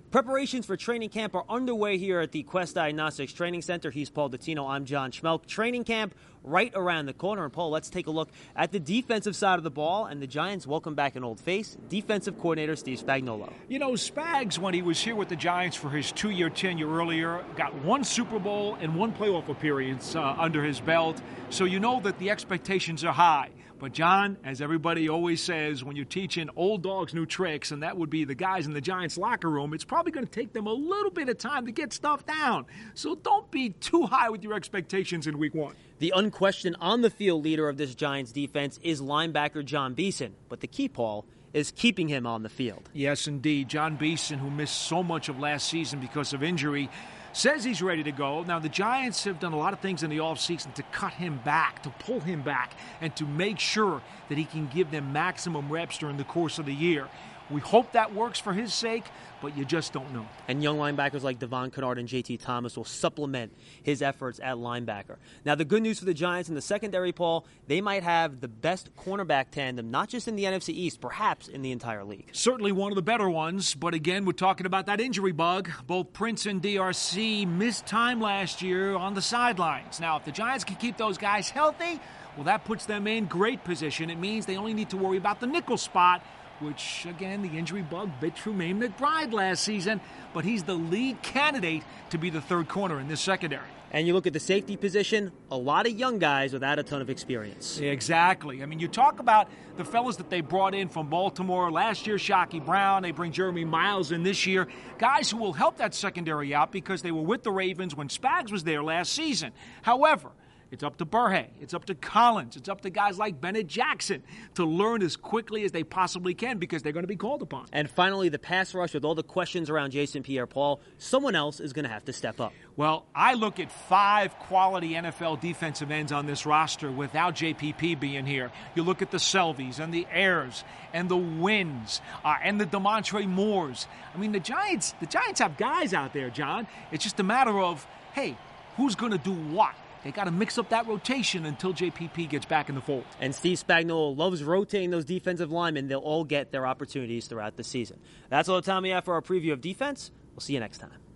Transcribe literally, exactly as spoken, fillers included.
Preparations for training camp are underway here at the Quest Diagnostics Training Center. He's Paul Dottino. I'm John Schmelk. Training camp right around the corner. And, Paul, let's take a look at the defensive side of the ball. And the Giants welcome back an old face, defensive coordinator Steve Spagnuolo. You know, Spags, when he was here with the Giants for his two-year tenure earlier, got one Super Bowl and one playoff appearance uh, under his belt. So you know that the expectations are high. But, John, as everybody always says, when you're teaching old dogs new tricks, and that would be the guys in the Giants locker room, it's probably going to take them a little bit of time to get stuff down. So don't be too high with your expectations in week one. The unquestioned on-the-field leader of this Giants defense is linebacker John Beeson. But the key, Paul, is keeping him on the field. Yes, indeed. John Beeson, who missed so much of last season because of injury, says he's ready to go. Now, the Giants have done a lot of things in the offseason to cut him back, to pull him back, and to make sure that he can give them maximum reps during the course of the year. We hope that works for his sake, but you just don't know. And young linebackers like Devon Kennard and J T Thomas will supplement his efforts at linebacker. Now, the good news for the Giants in the secondary, Paul, they might have the best cornerback tandem, not just in the N F C East, perhaps in the entire league. Certainly one of the better ones, but again, we're talking about that injury bug. Both Prince and D R C missed time last year on the sidelines. Now, if the Giants can keep those guys healthy, well, that puts them in great position. It means they only need to worry about the nickel spot, which, again, the injury bug bit Trumaine McBride last season, but he's the lead candidate to be the third corner in this secondary. And you look at the safety position, a lot of young guys without a ton of experience. Exactly. I mean, you talk about the fellas that they brought in from Baltimore. Last year, Shockey Brown. They bring Jeremy Miles in this year. Guys who will help that secondary out because they were with the Ravens when Spags was there last season. However, it's up to Burhay. It's up to Collins. It's up to guys like Bennett Jackson to learn as quickly as they possibly can because they're going to be called upon. And finally, the pass rush with all the questions around Jason Pierre-Paul, someone else is going to have to step up. Well, I look at five quality N F L defensive ends on this roster without J P P being here. You look at the Selvies and the Ayers and the Wins uh, and the DeMontre Moores. I mean, the Giants, the Giants have guys out there, John. It's just a matter of, hey, who's going to do what? They got to mix up that rotation until J P P gets back in the fold. And Steve Spagnuolo loves rotating those defensive linemen. They'll all get their opportunities throughout the season. That's all the time we have for our preview of defense. We'll see you next time.